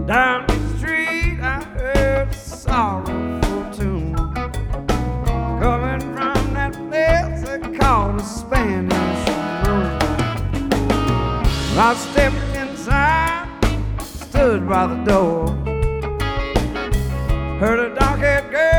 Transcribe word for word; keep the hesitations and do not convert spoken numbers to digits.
Down the street I heard a sorrowful tune coming from that place they call the Spanish Room. I stepped inside, stood by the door, heard a dark-haired girl